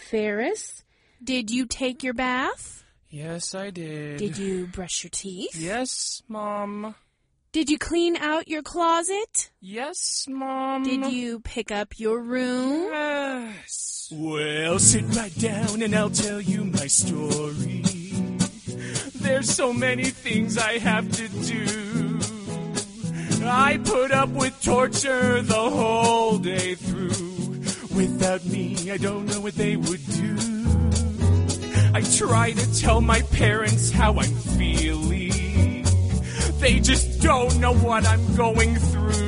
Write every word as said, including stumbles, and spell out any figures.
Ferris. Did you take your bath? Yes, I did. Did you brush your teeth? Yes, Mom. Did you clean out your closet? Yes, Mom. Did you pick up your room? Yes. Well, sit right down and I'll tell you my story. There's so many things I have to do. I put up with torture the whole day through. Without me, I don't know what they would do. I try to tell my parents how I'm feeling. They just don't know what I'm going through.